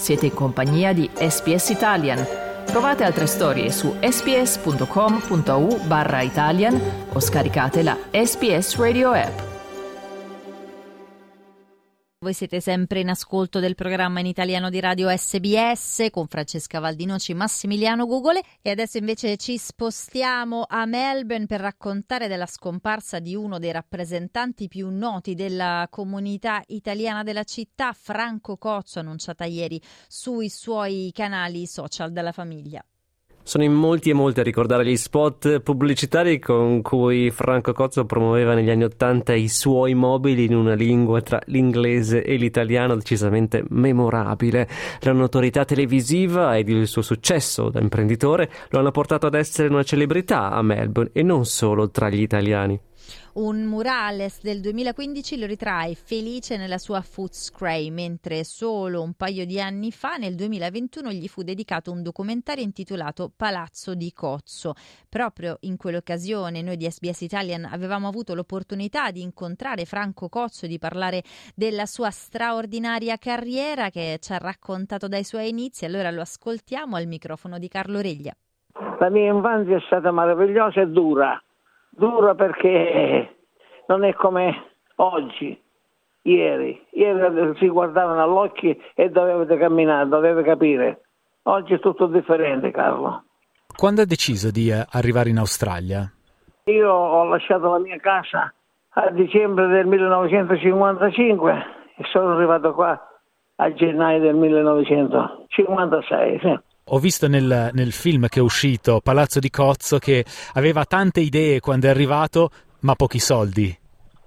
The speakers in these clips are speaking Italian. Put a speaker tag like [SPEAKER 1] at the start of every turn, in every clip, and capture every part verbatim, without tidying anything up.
[SPEAKER 1] Siete in compagnia di S B S Italian. Trovate altre storie su sbs.com.au barra Italian o scaricate la S B S Radio app.
[SPEAKER 2] Voi siete sempre in ascolto del programma in italiano di Radio S B S con Francesca Valdinoci, Massimiliano Gugole, e adesso invece ci spostiamo a Melbourne per raccontare della scomparsa di uno dei rappresentanti più noti della comunità italiana della città, Franco Cozzo, annunciata ieri sui suoi canali social della famiglia.
[SPEAKER 3] Sono in molti e molti a ricordare gli spot pubblicitari con cui Franco Cozzo promuoveva negli anni Ottanta i suoi mobili in una lingua tra l'inglese e l'italiano decisamente memorabile. La notorietà televisiva ed il suo successo da imprenditore lo hanno portato ad essere una celebrità a Melbourne e non solo tra gli italiani.
[SPEAKER 2] Un murales del duemilaquindici lo ritrae felice nella sua Footscray, mentre solo un paio di anni fa, nel duemilaventuno, gli fu dedicato un documentario intitolato Palazzo di Cozzo. Proprio in quell'occasione noi di S B S Italian avevamo avuto l'opportunità di incontrare Franco Cozzo e di parlare della sua straordinaria carriera che ci ha raccontato dai suoi inizi. Allora lo ascoltiamo al microfono di Carlo Reglia.
[SPEAKER 4] La mia infanzia è stata meravigliosa e dura. Dura perché non è come oggi, ieri. Ieri si guardavano all'occhio e dovevate camminare, dovete capire. Oggi è tutto differente, Carlo.
[SPEAKER 5] Quando ha deciso di arrivare in Australia?
[SPEAKER 4] Io ho lasciato la mia casa a dicembre del millenovecentocinquantacinque e sono arrivato qua a gennaio del millenovecentocinquantasei, sì.
[SPEAKER 5] Ho visto nel, nel film che è uscito, Palazzo di Cozzo, che aveva tante idee quando è arrivato, ma pochi soldi.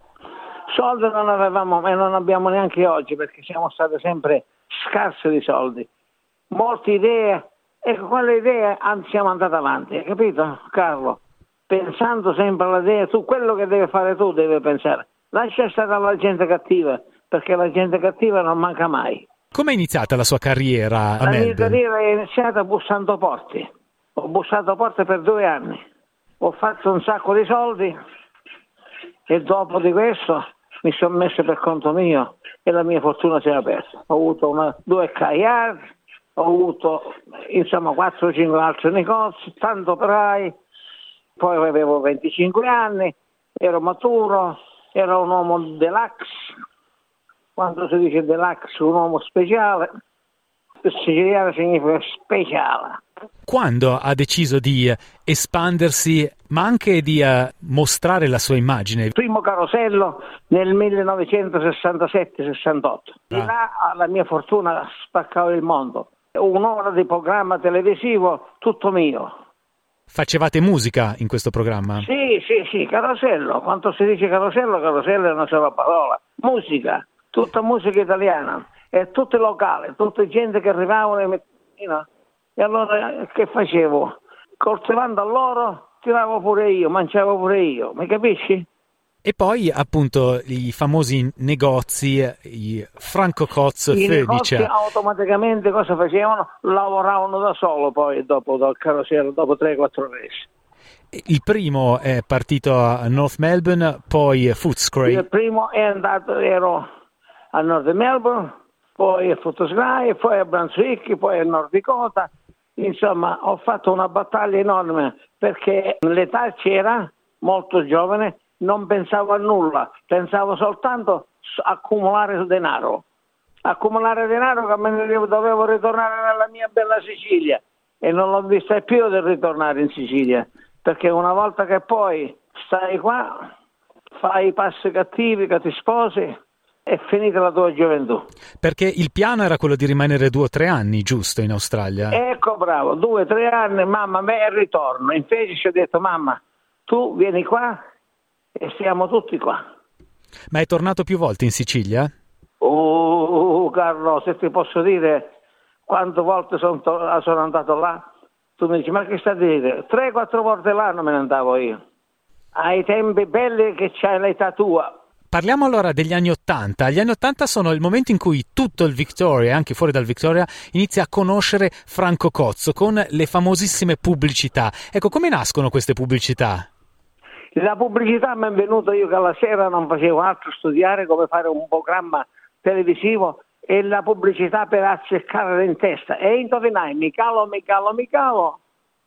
[SPEAKER 4] Soldi non avevamo e non abbiamo neanche oggi, perché siamo stati sempre scarsi di soldi. Molte idee, e con quelle idee siamo andati avanti, hai capito, Carlo? Pensando sempre alla idea, tu quello che devi fare tu devi pensare. Lascia stare alla gente cattiva, perché la gente cattiva non manca mai.
[SPEAKER 5] Come è iniziata la sua carriera a
[SPEAKER 4] La
[SPEAKER 5] Melbourne?
[SPEAKER 4] mia carriera è iniziata bussando porte. Ho bussato porte per due anni. Ho fatto un sacco di soldi e dopo di questo mi sono messo per conto mio e la mia fortuna si è aperta. Ho avuto una, due kayak, ho avuto insomma quattro o cinque altri negozi, tanto operai, poi avevo venticinque anni, ero maturo, ero un uomo deluxe. Quando si dice deluxe, un uomo speciale, siciliano significa speciale.
[SPEAKER 5] Quando ha deciso di espandersi, ma anche di uh, mostrare la sua immagine?
[SPEAKER 4] Il primo carosello nel millenovecentosessantasette sessantotto. Di là alla mia fortuna spaccavo il mondo. Un'ora di programma televisivo, tutto mio.
[SPEAKER 5] Facevate musica in questo programma?
[SPEAKER 4] Sì, sì, sì, carosello. Quando si dice carosello, carosello è una sola parola. Musica. Tutta musica italiana e tutte locali, tutta gente che arrivavano e, mettevano. E allora che facevo? Coltivando a loro tiravo pure io, mangiavo pure io, mi capisci?
[SPEAKER 5] E poi appunto i famosi negozi, i Franco Cozzo e
[SPEAKER 4] I
[SPEAKER 5] Felice.
[SPEAKER 4] negozi automaticamente cosa facevano? Lavoravano da solo poi dopo dal carosello, dopo tre quattro mesi.
[SPEAKER 5] Il primo è partito a North Melbourne, poi Footscray.
[SPEAKER 4] Il primo è andato, ero a Nord Melbourne, poi a Footscray, poi a Brunswick, poi a Nord Dakota. Insomma, ho fatto una battaglia enorme perché l'età c'era, molto giovane, non pensavo a nulla, pensavo soltanto a accumulare denaro. Accumulare denaro che me ne dovevo ritornare nella mia bella Sicilia e non l'ho vista più di ritornare in Sicilia, perché una volta che poi stai qua, fai i passi cattivi, che ti sposi, è finita la tua gioventù.
[SPEAKER 5] Perché il piano era quello di rimanere due o tre anni, giusto, in Australia?
[SPEAKER 4] Ecco, bravo, due o tre anni, mamma, me e ritorno. Invece ci ho detto, mamma, tu vieni qua e siamo tutti qua.
[SPEAKER 5] Ma è tornato più volte in Sicilia?
[SPEAKER 4] Oh, Carlo, se ti posso dire quante volte sono, to- sono andato là, tu mi dici, ma che stai a dire? Tre, quattro volte l'anno me ne andavo io. Ai tempi belli che c'hai l'età tua.
[SPEAKER 5] Parliamo allora degli anni Ottanta. Gli anni Ottanta sono il momento in cui tutto il Victoria, anche fuori dal Victoria, inizia a conoscere Franco Cozzo con le famosissime pubblicità. Ecco, come nascono queste pubblicità?
[SPEAKER 4] La pubblicità mi è venuta io che alla sera non facevo altro studiare come fare un programma televisivo e la pubblicità per acceccare in testa. E indovinai, mi calo, mi calo, mi calo,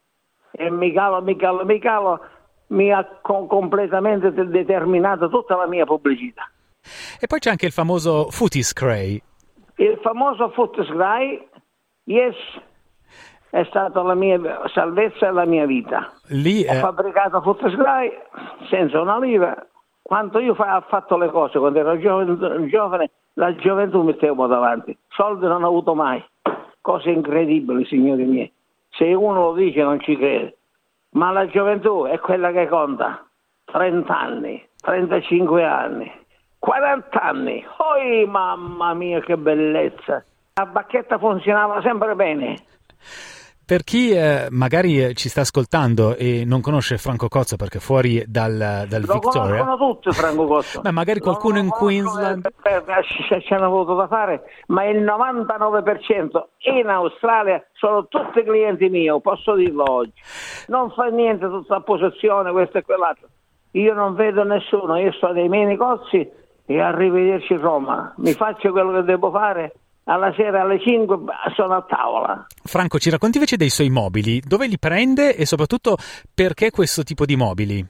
[SPEAKER 4] e mi calo, mi calo, mi calo, mi ha co- completamente determinato tutta la mia pubblicità.
[SPEAKER 5] E poi c'è anche il famoso Footy Spray.
[SPEAKER 4] Il famoso Footy Spray, yes, è stata la mia salvezza e la mia vita.
[SPEAKER 5] Lì,
[SPEAKER 4] Ho
[SPEAKER 5] eh...
[SPEAKER 4] fabbricato Footy Spray senza una lira. Quanto io fa- ho fatto le cose quando ero giovane, giovane, la gioventù mettevo davanti. Soldi non ho avuto mai. Cose incredibili, signori miei. Se uno lo dice non ci crede. Ma la gioventù è quella che conta. trenta anni, trentacinque anni, quaranta anni. Oi, mamma mia, che bellezza. La bacchetta funzionava sempre bene.
[SPEAKER 5] Per chi eh, magari eh, ci sta ascoltando e non conosce Franco Cozzo perché fuori dal, dal
[SPEAKER 4] Lo
[SPEAKER 5] Victoria...
[SPEAKER 4] conoscono tutti Franco Cozzo.
[SPEAKER 5] Beh, magari qualcuno
[SPEAKER 4] Non
[SPEAKER 5] in
[SPEAKER 4] lo conoscono
[SPEAKER 5] Queensland...
[SPEAKER 4] perché ci ci hanno avuto da fare, ma il novantanove per cento in Australia sono tutti clienti miei, posso dirlo oggi. Non fa niente tutta la posizione, questo e quell'altro. Io non vedo nessuno, io sto nei miei negozi e arrivederci Roma. Mi faccio quello che devo fare. Alla sera alle cinque sono a tavola.
[SPEAKER 5] Franco, ci racconti invece dei suoi mobili, dove li prende e soprattutto perché questo tipo di mobili?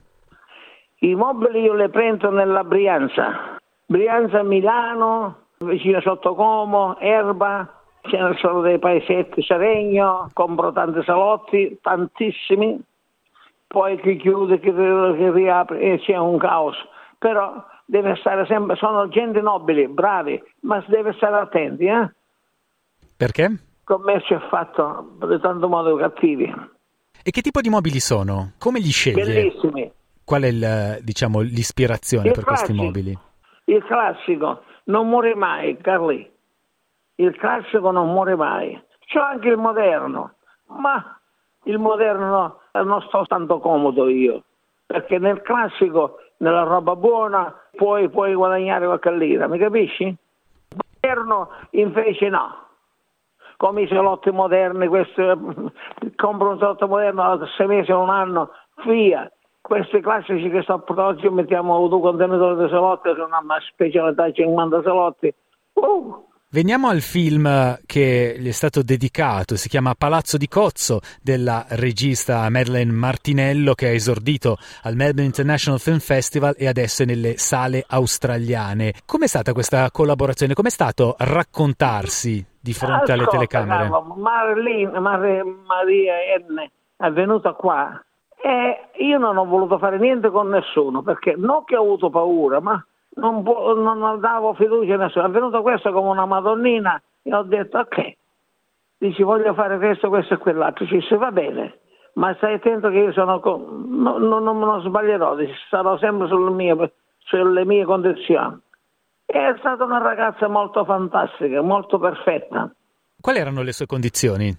[SPEAKER 4] I mobili io li prendo nella Brianza, Brianza Milano, vicino Sottocomo, Erba, ce ne sono dei paesetti, Seregno, compro tanti salotti, tantissimi, poi chi chiude, chi, chi riapre e c'è un caos, però deve stare sempre, sono gente nobili, bravi, ma si deve stare attenti, eh?
[SPEAKER 5] Perché?
[SPEAKER 4] Il commercio è fatto di tanto modo cattivi.
[SPEAKER 5] E che tipo di mobili sono? Come li sceglie?
[SPEAKER 4] Bellissimi.
[SPEAKER 5] Qual è il, diciamo, l'ispirazione
[SPEAKER 4] Il
[SPEAKER 5] per
[SPEAKER 4] classico,
[SPEAKER 5] questi mobili?
[SPEAKER 4] Il classico non muore mai, Carli. Il classico non muore mai. C'è anche il moderno, ma il moderno no, non sto tanto comodo io, perché nel classico, nella roba buona, puoi, puoi guadagnare qualche lira, mi capisci? Il moderno invece no. Come i salotti moderni, questo, compro un salotto moderno a sei mesi o un anno, via. Questi classici che sto per oggi mettiamo due contenitori di salotti, che una specialità cinquanta salotti. Uh.
[SPEAKER 5] Veniamo al film che gli è stato dedicato, si chiama Palazzo di Cozzo, della regista Madeleine Martinello, che ha esordito al Melbourne International Film Festival e adesso è nelle sale australiane. Com'è stata questa collaborazione? Com'è stato raccontarsi di fronte
[SPEAKER 4] Ascolta,
[SPEAKER 5] alle telecamere?
[SPEAKER 4] Carlo, Marlene, Mar- Maria N è venuta qua e io non ho voluto fare niente con nessuno, perché non che ho avuto paura, ma non, po- non davo fiducia a nessuno. È venuta questa come una madonnina e ho detto ok, dici voglio fare questo, questo e quell'altro, ci dice va bene, ma stai attento che io sono con... no, no, non me lo sbaglierò, dici, sarò sempre sulle mie, sulle mie condizioni. È stata una ragazza molto fantastica, molto perfetta.
[SPEAKER 5] Quali erano le sue condizioni?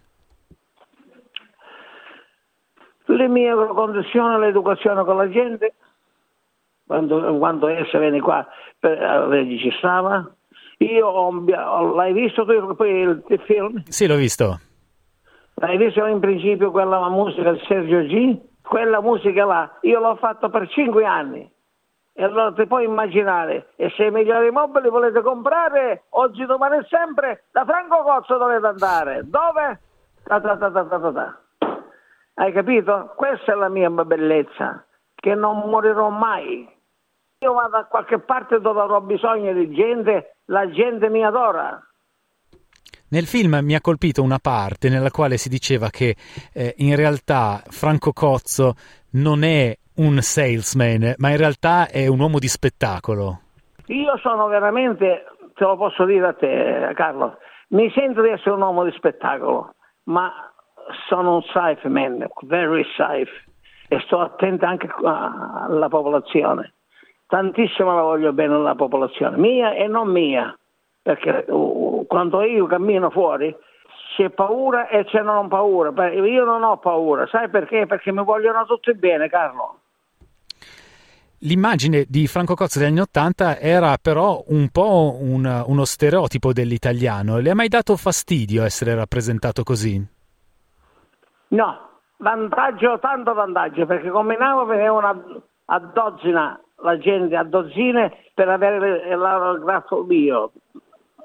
[SPEAKER 4] Le mie condizioni, l'educazione con la gente, quando, quando essa viene qua per, registrava. Io ho, l'hai visto tu il, il film?
[SPEAKER 5] Sì, l'ho visto.
[SPEAKER 4] L'hai visto in principio quella musica di Sergio G? Quella musica là, io l'ho fatta per cinque anni. E allora ti puoi immaginare, e se i migliori mobili volete comprare, oggi, domani e sempre, da Franco Cozzo dovete andare. Dove? Ta ta ta ta ta ta ta. Hai capito? Questa è la mia bellezza, che non morirò mai. Io vado a qualche parte dove avrò bisogno di gente, la gente mi adora.
[SPEAKER 5] Nel film mi ha colpito una parte nella quale si diceva che eh, in realtà Franco Cozzo non è un salesman, ma in realtà è un uomo di spettacolo.
[SPEAKER 4] Io sono veramente, te lo posso dire a te, Carlo, mi sento di essere un uomo di spettacolo, ma sono un safe man, very safe, e sto attento anche alla popolazione. Tantissimo la voglio bene alla popolazione, mia e non mia, perché uh, quando io cammino fuori c'è paura e c'è non paura. Io non ho paura, sai perché? Perché mi vogliono tutti bene, Carlo.
[SPEAKER 5] L'immagine di Franco Cozzo degli anni Ottanta era però un po' un, uno stereotipo dell'italiano. Le ha mai dato fastidio essere rappresentato così?
[SPEAKER 4] No, vantaggio, tanto vantaggio, perché combinavo venivano a dozzina la gente, a dozzine per avere l'autografo mio.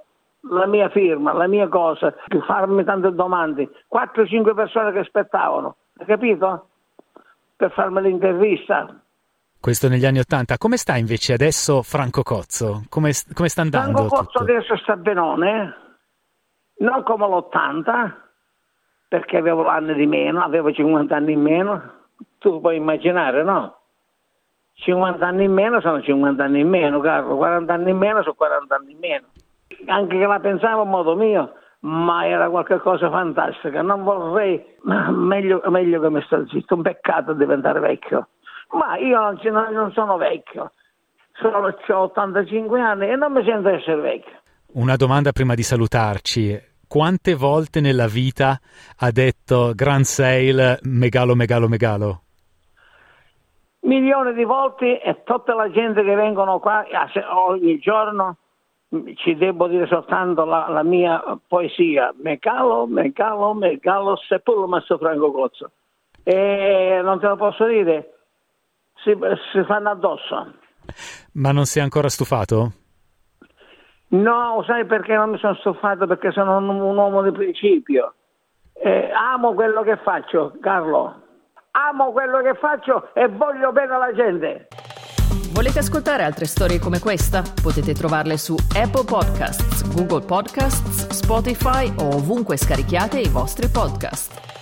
[SPEAKER 4] la mia firma, la mia cosa, farmi tante domande, quattro cinque persone che aspettavano, hai capito? Per farmi l'intervista.
[SPEAKER 5] Questo negli anni Ottanta. Come sta invece adesso Franco Cozzo? Come, come sta andando?
[SPEAKER 4] Franco Cozzo
[SPEAKER 5] tutto?
[SPEAKER 4] adesso sta benone, non come l'ottanta, perché avevo anni di meno, avevo cinquanta anni in meno. Tu puoi immaginare, no? cinquanta anni in meno sono cinquanta anni in meno, Carlo, quaranta anni in meno sono quaranta anni in meno. Anche che la pensavo a modo mio, ma era qualcosa fantastica. Non vorrei, ma meglio, meglio che mi sto zitto, un peccato diventare vecchio. Ma io non, non sono vecchio, sono, ho ottantacinque anni e non mi sento essere vecchio.
[SPEAKER 5] Una domanda prima di salutarci. Quante volte nella vita ha detto Grand Sale megalo, megalo, megalo?
[SPEAKER 4] Milioni di volte, e tutta la gente che vengono qua ogni giorno, ci devo dire soltanto la, la mia poesia, megalo, megalo, megalo, sepulcro Mastro Franco Cozzo. E non te lo posso dire. Si, si fanno addosso.
[SPEAKER 5] Ma non sei ancora stufato?
[SPEAKER 4] No, sai perché non mi sono stufato? Perché sono un, un uomo di principio. Eh, amo quello che faccio, Carlo. Amo quello che faccio e voglio bene alla gente.
[SPEAKER 1] Volete ascoltare altre storie come questa? Potete trovarle su Apple Podcasts, Google Podcasts, Spotify o ovunque scarichiate i vostri podcast.